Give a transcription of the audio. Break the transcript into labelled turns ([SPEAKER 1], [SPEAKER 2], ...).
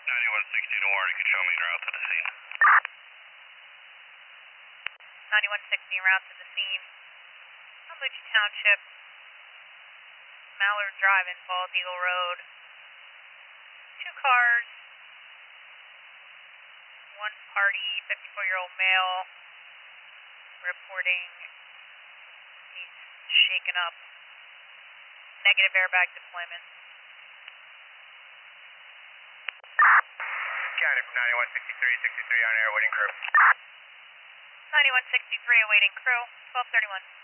[SPEAKER 1] 9160 to Warren, control main route to the scene.
[SPEAKER 2] 9160 route to the scene. Palucci Township, Mallard Drive and Bald Eagle Road. 2 cars, 1 party, 54-year-old male, reporting he's shaken up. Negative airbag deployment.
[SPEAKER 1] County from 9163, 63 on air, waiting crew.
[SPEAKER 2] 9163 awaiting crew, 1231.